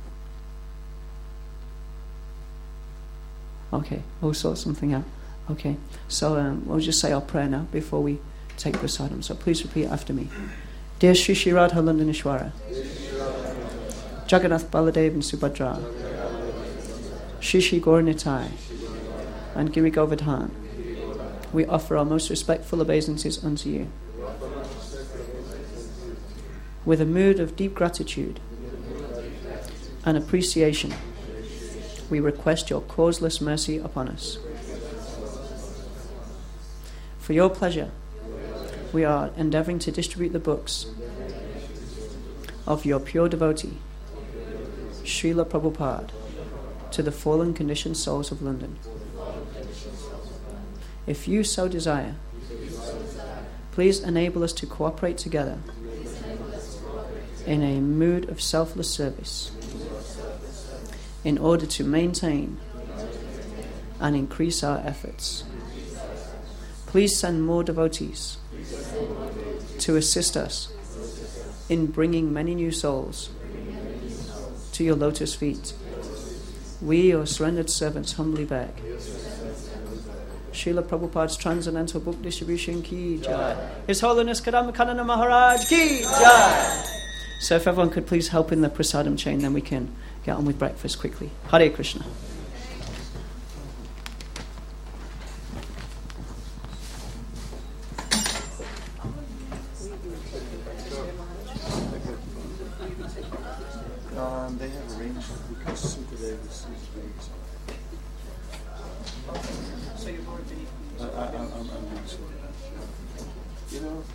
Okay, we'll sort something out. Okay, so we'll just say our prayer now before we take prasadam. So please repeat after me. Dear Shri Shri Radha Lundaneshwara, Jagannath Baladev and Subhadra, Shri Shri Gaur Nitai, and Giri Govardhan, we offer our most respectful obeisances unto you. With a mood of deep gratitude and appreciation, we request your causeless mercy upon us. For your pleasure, we are endeavouring to distribute the books of your pure devotee, Srila Prabhupada, to the fallen conditioned souls of London. If you so desire, please enable us to cooperate together in a mood of selfless service in order to maintain and increase our efforts. Please send more devotees to assist us in bringing many new souls to your lotus feet. We, your surrendered servants, humbly beg. Srila Prabhupada's Transcendental Book Distribution ki jai. His Holiness Kadamba Kanana Maharaj ki jai. So if everyone could please help in the prasadam chain, then we can get on with breakfast quickly. Hare Krishna. They have arranged because Sukadeva is weeks. So you've already... I'm being sorry. You know,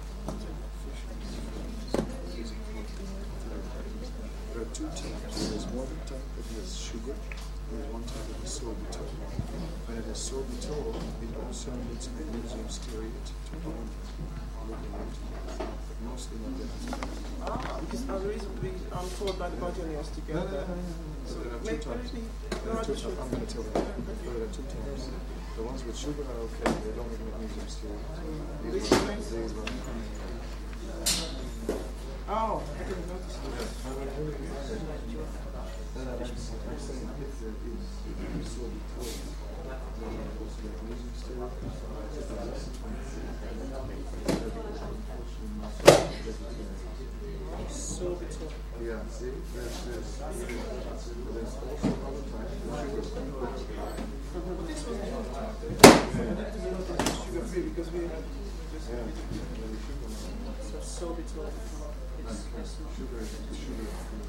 there are two types. There's one type that has sugar, and there's one type that has sorbitol. When it has sorbitol, it also needs magnesium stearate to bond looking out. But mostly not that. Because the reason I'm told by the Bhajanias to get that. So there are two types. I'm going to tell you that. There are two types. The ones with sugar are okay. They don't have magnesium stearate. These ones. Oh, I didn't notice that. I'm saying if there is sorbitol, then also magnesium stearate. Sorbitol. Yeah, see, there's also other types of sugar. But this was the other type. I didn't notice it's sugar free because we had just So sorbitol. It's Sugar is sugar.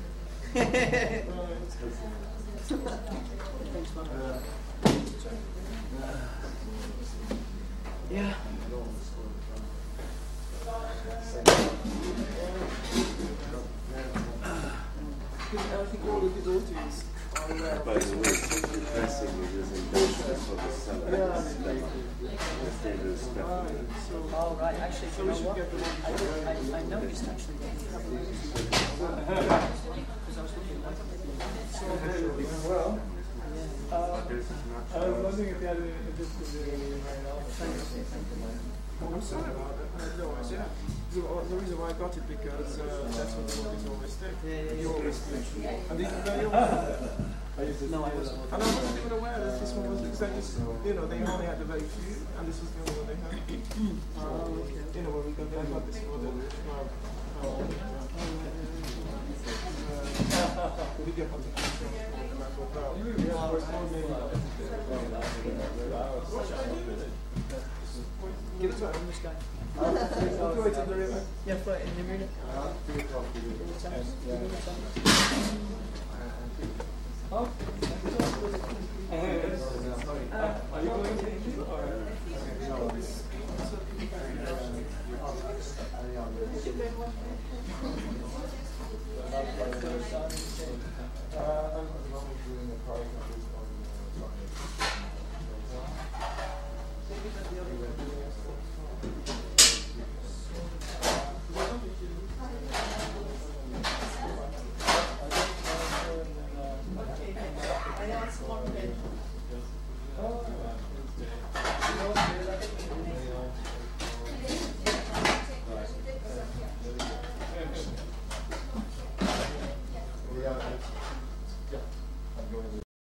Thanks, man. Yeah. I think all the devotees are aware. By the way, depressing it is intentional for the self-respect. Oh, right. Actually, you know what? I noticed actually that you have a because I was looking at Well, I was wondering if you had a discussion right now. Oh, I'm sorry about that. I had no idea. The reason why I got it because that's what the devotees always take. You always take. And they No, I wasn't. And I wasn't even aware that this one was because I just, they only had the very few, and this was the only one they had. okay. When we got this for the we get on the Give it to him, this guy. throw it in the river. Yeah, throw it in the river. Oh. Are you going to eat it or?